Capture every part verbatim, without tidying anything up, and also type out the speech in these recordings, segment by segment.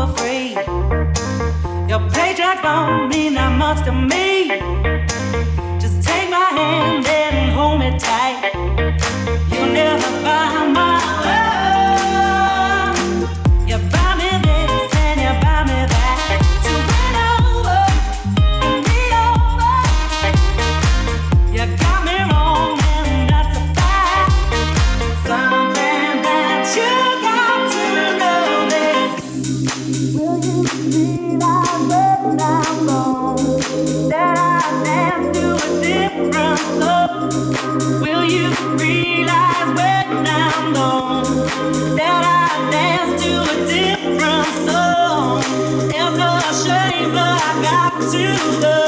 afraid. Your paycheck don't mean that much to me. Just take my hand and hold me tight. You'll never buy my love. You buy me this and you buy me that. So win over and be over. You got me wrong and that's a fact. Something that you got to know this. Will you realize when I'm gone that I dance to a different love? Will you realize when I'm gone that I dance to a different song? It's a shame, but I got to love.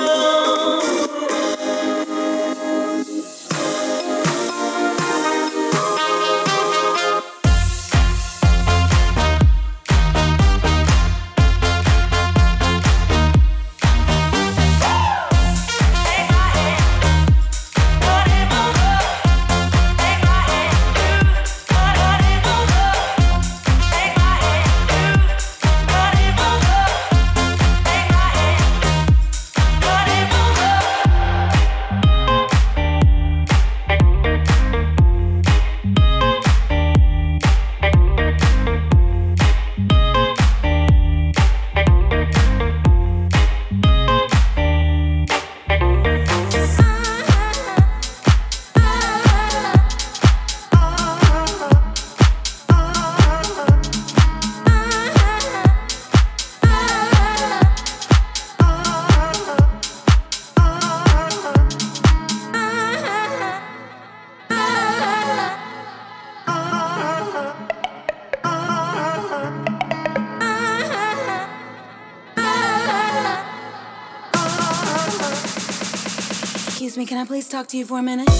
Excuse me, can I please talk to you for a minute?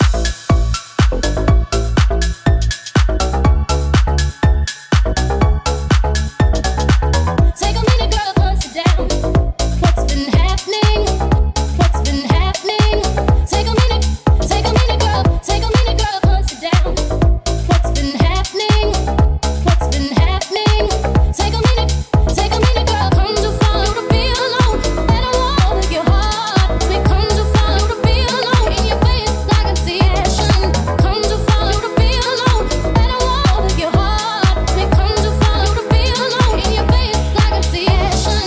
Take a minute, girl, and sit down. What's been happening? What's been happening? Take a minute, take a minute, girl. Take a minute, girl, and sit down. What's been happening? What's been happening? Take a minute, take a minute, girl. Come to follow the feel alone. Let it walk with your heart. We come to follow the feel alone. In your face, I can see action. Come to follow the feel alone. Let it walk with your heart. We come to follow the feel alone. In your face, I can see action.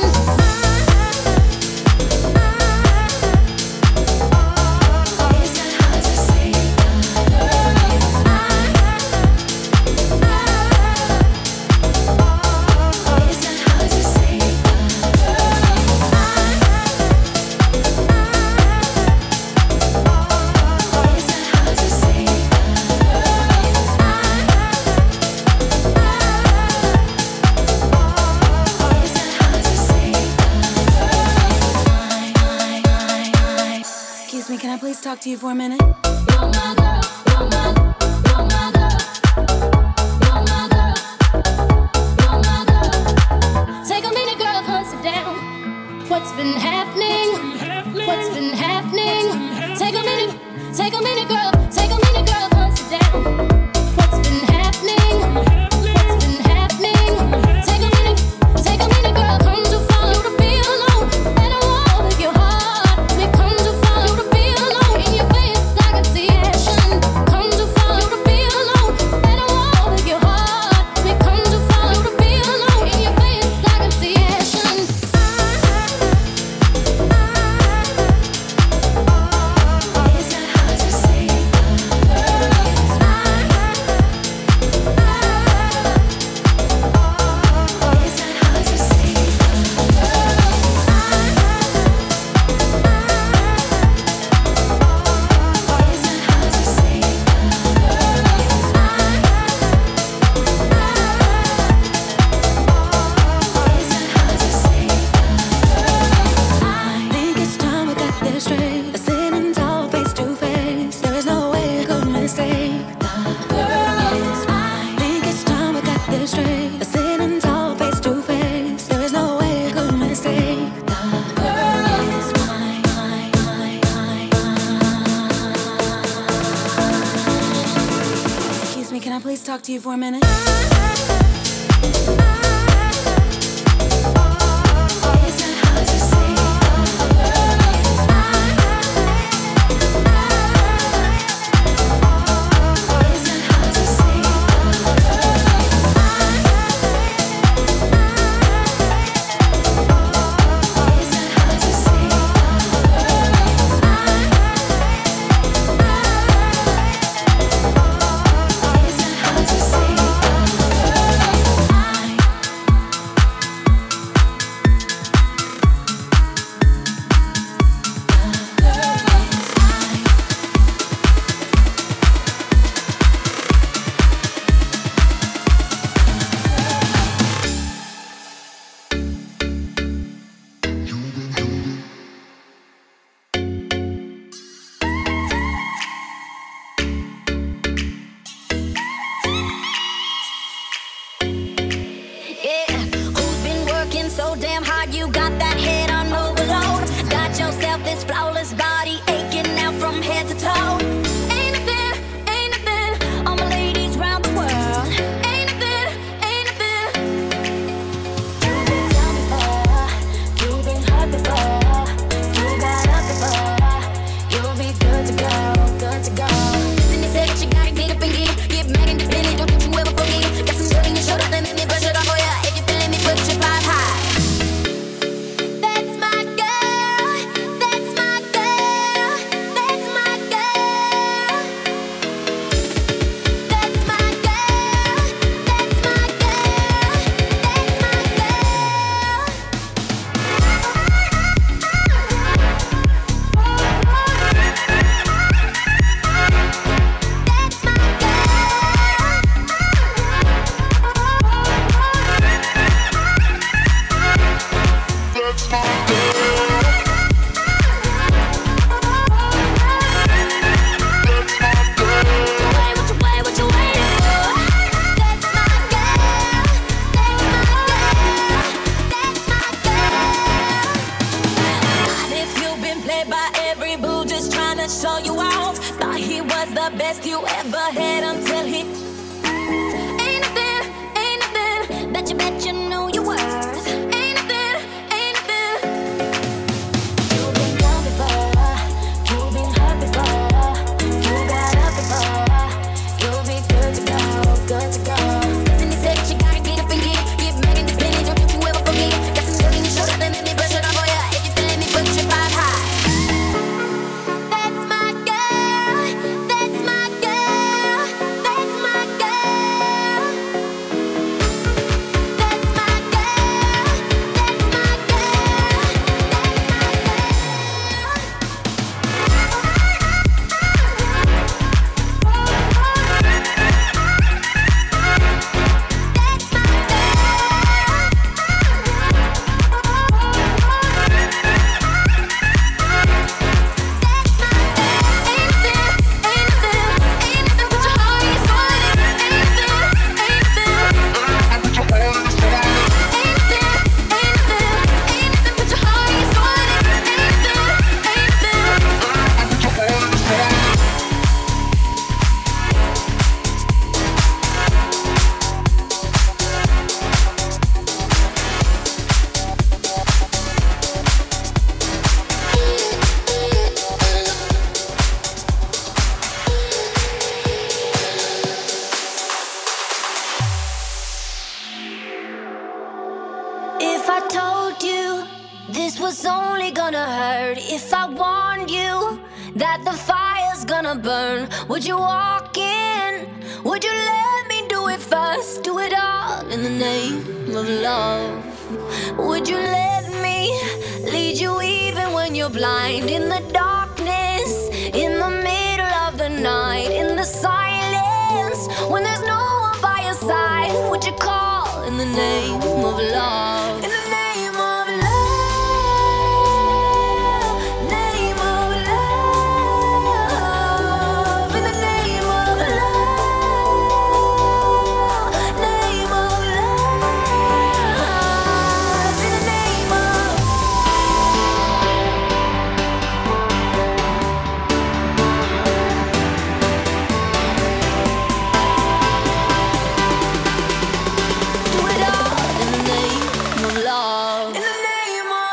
Is that hard to say, girls? Is that hard to say, Is that hard to say, Is that hard to say, Excuse me, can I please talk to you for a minute? You're my girl, you're my, you're my girl, you're my girl, you're my girl. Take a minute, girl, come sit down. What's been happening? What's been happening? Take a minute, take a minute, girl, take a minute, girl, come sit down. What's been happening? What's been happening? Take a minute, take a minute, girl, come to follow the feel alone. Let it walk with your heart. We come to follow the feel alone. In your face, I can see action. Come to follow the feel alone. Let it walk with your heart. We come to follow the feel alone. In your face, I can see action. Is that hard to say, girls? Is that hard to say, girls? Is that hard to say, girls? Is that hard to say, girls? I think it's time we got this straight. Sitting tall, face to face. There is no way I could mistake the girls. I think it's time we got this straight. Sitting tall, face to face. There is no way I could mistake the girls. Excuse me, can I please talk to you for a minute? played by every boo, just trying to show you out. Thought he was the best you ever had until he ain't nothing, ain't nothing that you bet you knew you worth. Ain't nothing, ain't nothing. You've been down before, you've been hurt before, you got up before. You'll be good to go, good to go. Listen, he said you gotta get up and get, get mad independent. Don't you ever forget. Got some girl in your shoulder, let me brush it off for ya. If you're feeling me, put your vibe high. That's my girl, that's my girl, that's my girl. That's my girl, that's my girl, if I told you this was only gonna hurt, if I warned you that the fire's gonna burn, would you walk in? Would you let me do it first? Do it all in the name of love. Would you let me lead you even when you're blind? In the darkness, in the middle of the night, in the silence, when there's no one by your side, would you call in the name of love? In the name of love, name of love, in the name of love, name of love, in the name of do it all in the name of love. In the name of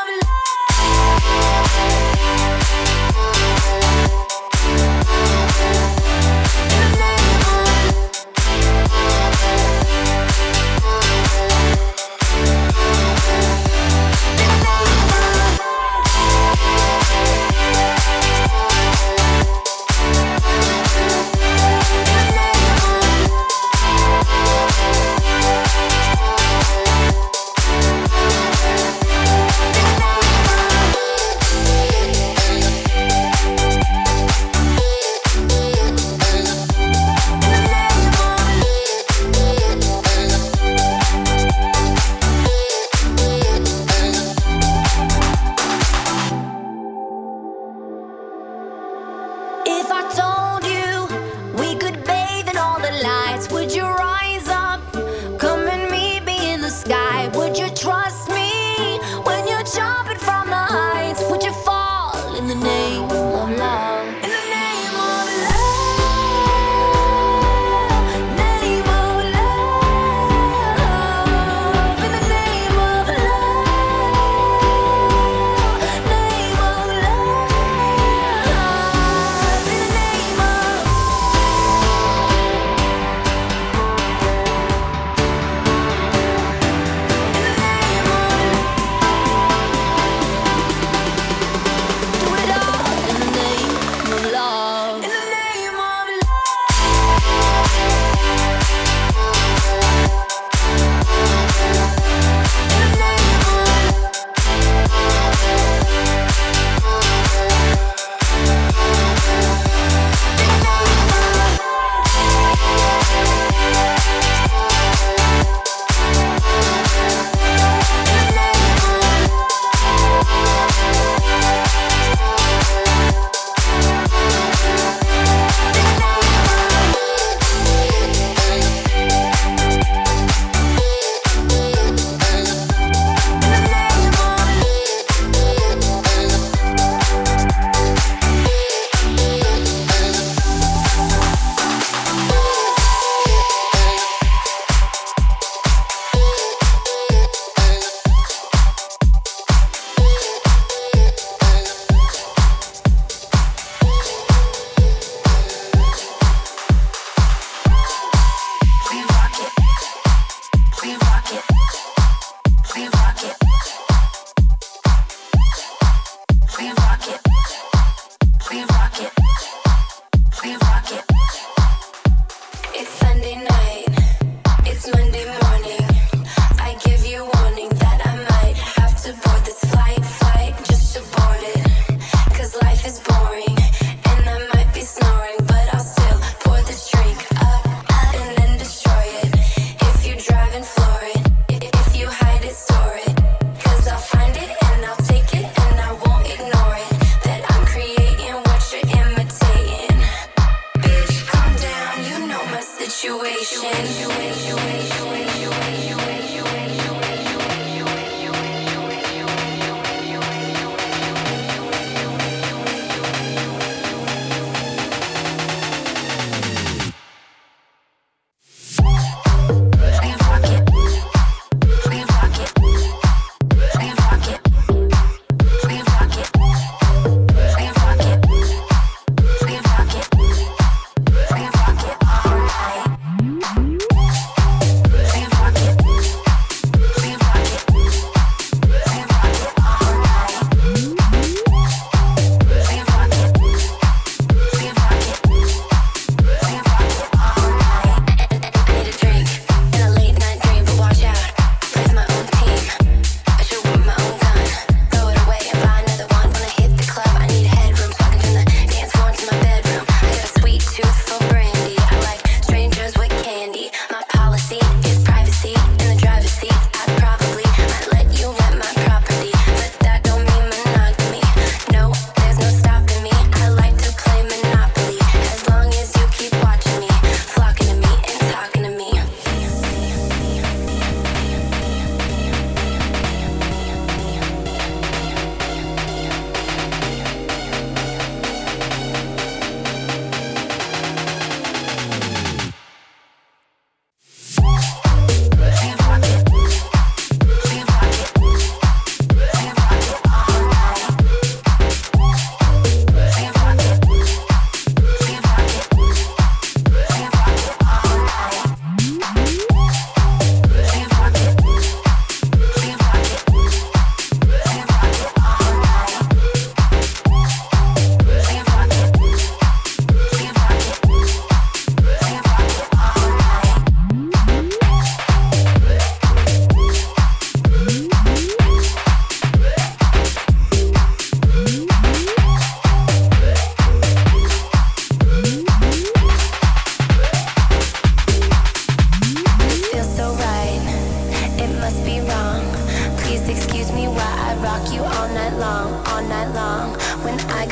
if I told you we could bathe in all the lights, would you rise up, come and meet me in the sky? Would you trust me when you're jumping from the heights? Would you fall in the name of love? In the name of love, name of love, in the name of love, name of love, in the name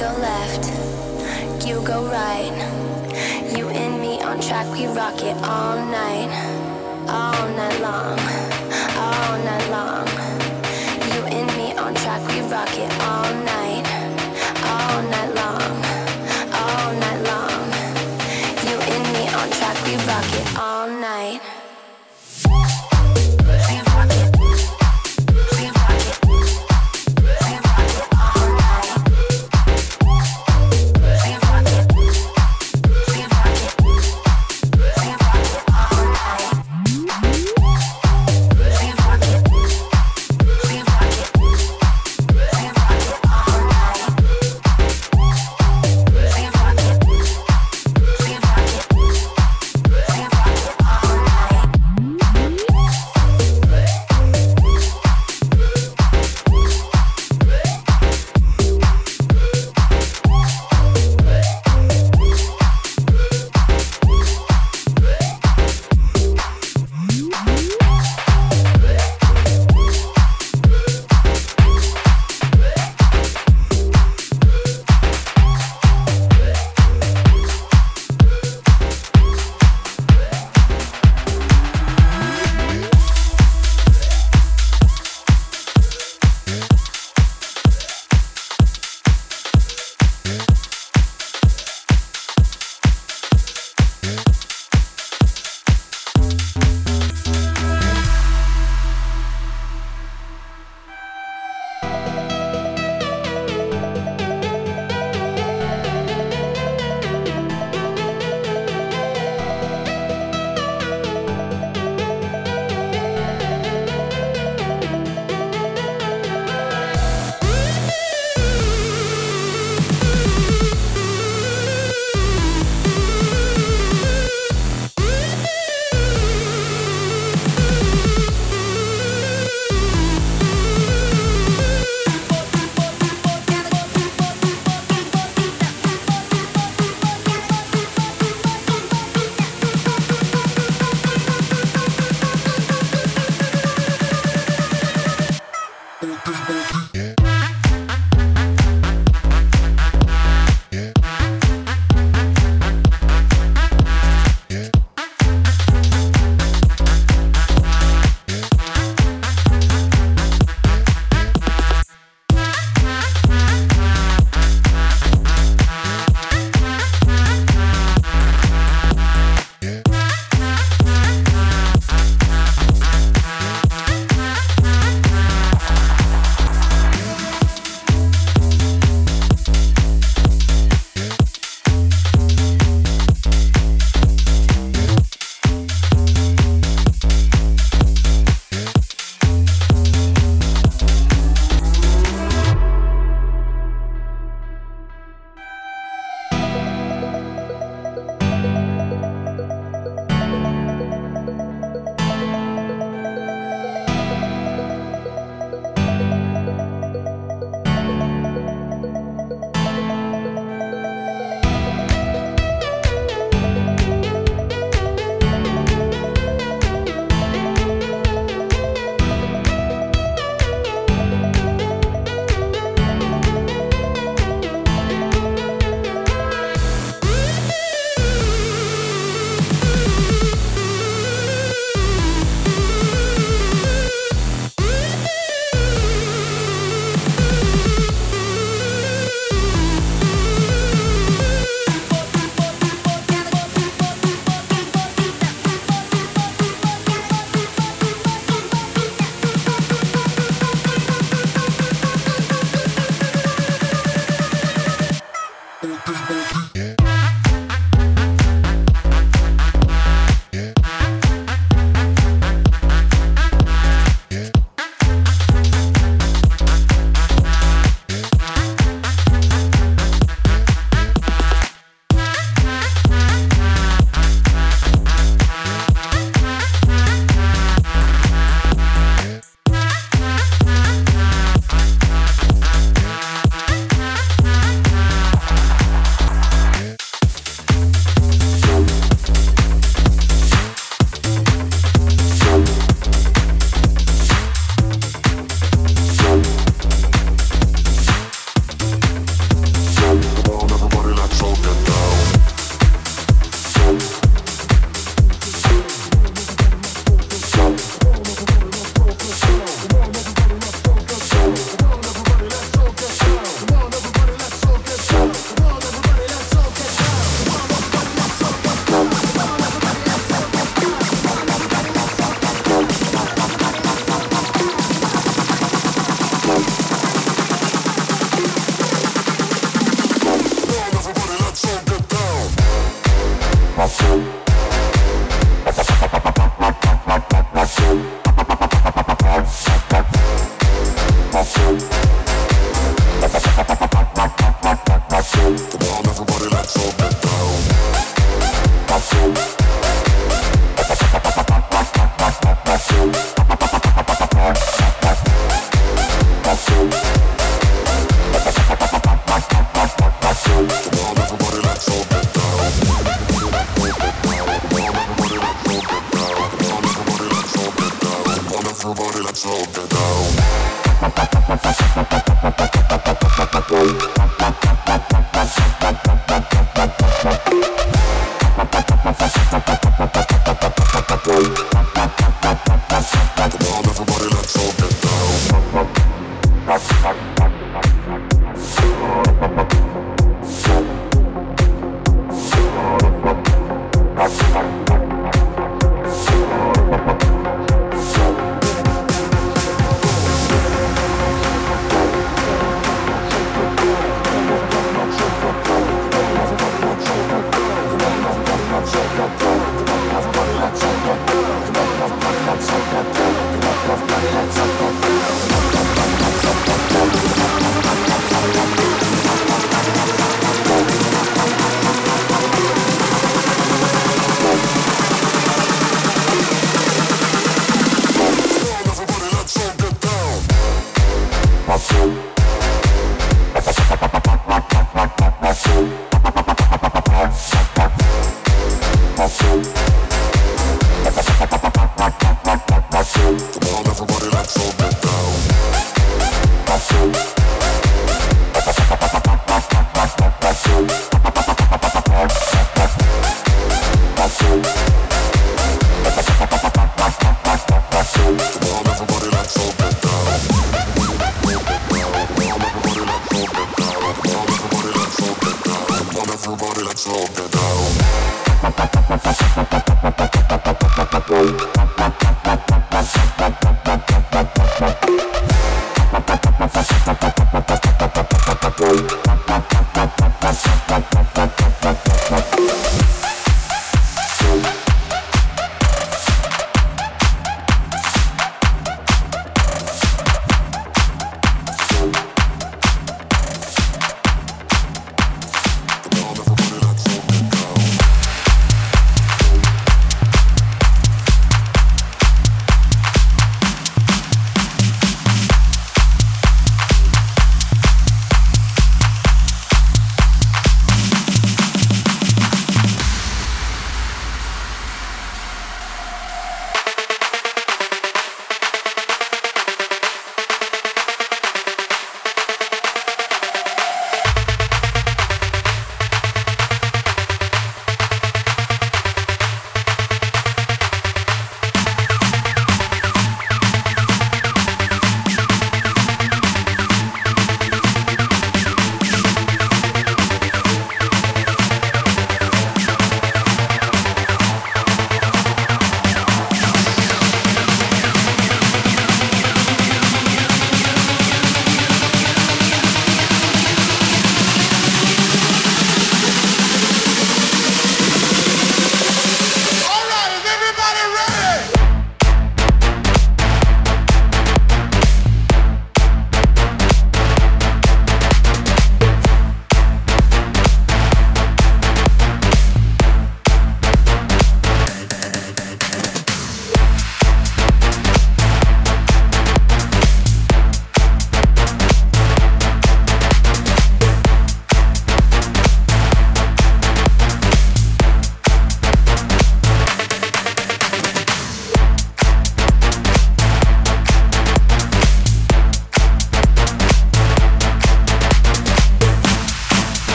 go left, you go right. You and me on track, we rock it all night, all night long, all night long. You and me on track, we rock it all night, all night long, all night long. You and me on track, we rock it all night. All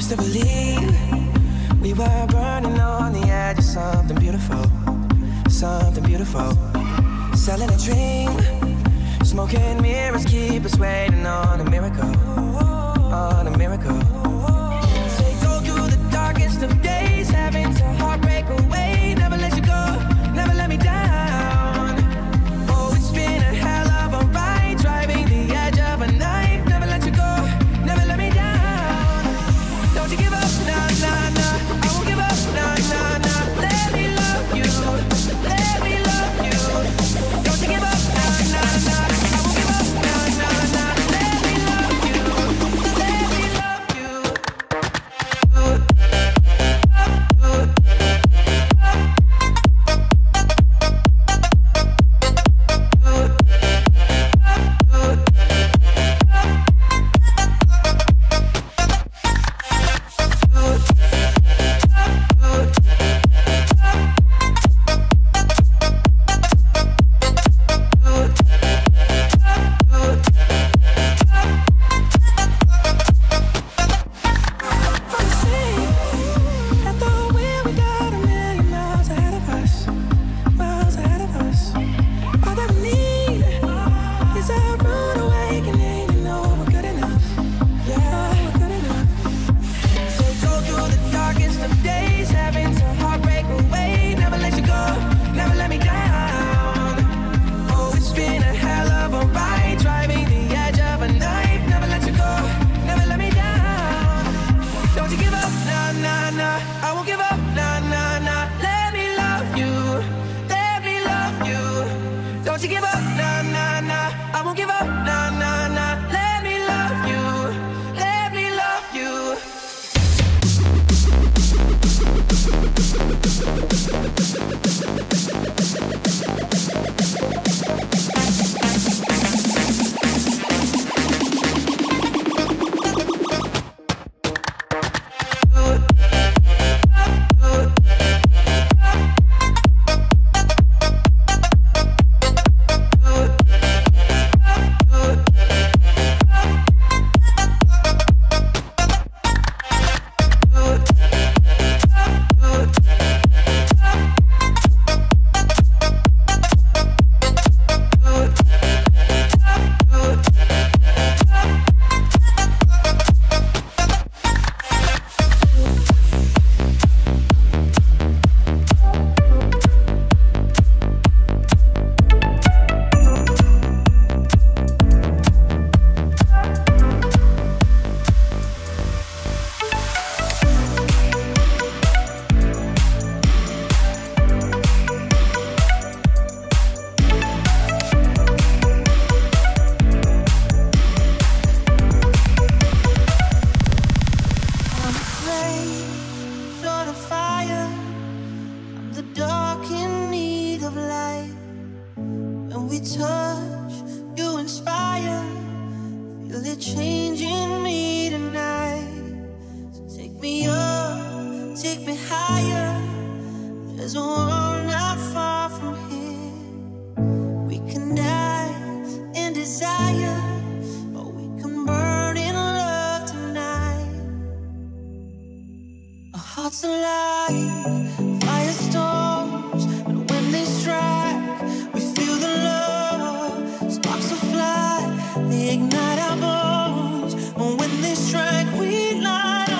used to believe we were burning on the edge of something beautiful, something beautiful. Selling a dream, smoking mirrors keep us waiting on a miracle, on a miracle. They go through the darkest of days, having to heartbreak away. Never let you go, never let me down. Oh, it's been a hell of a ride, driving the edge of a knife. Never let you go, never let me down. Don't you give up, nah, nah, nah. I won't give up, nah, nah, nah. Let me love you, let me love you. Don't you give up, nah, nah, nah. I won't give up, nah, nah, nah. Let me love you, let me love you.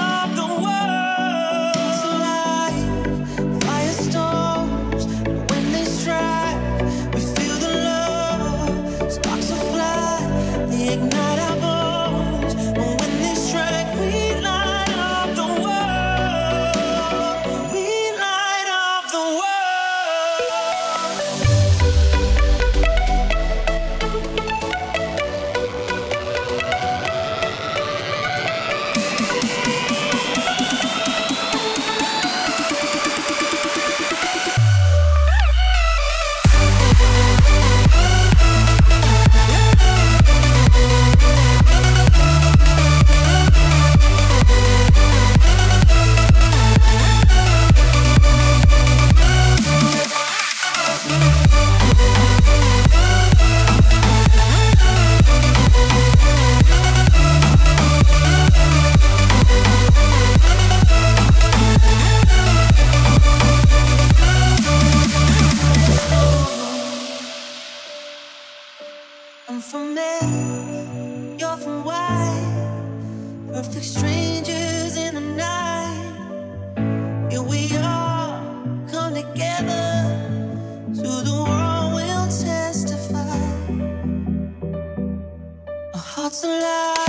When I'm from X, you're from Y. Perfect strangers in the night. Here we all come together. To the world we'll testify. Our hearts alive.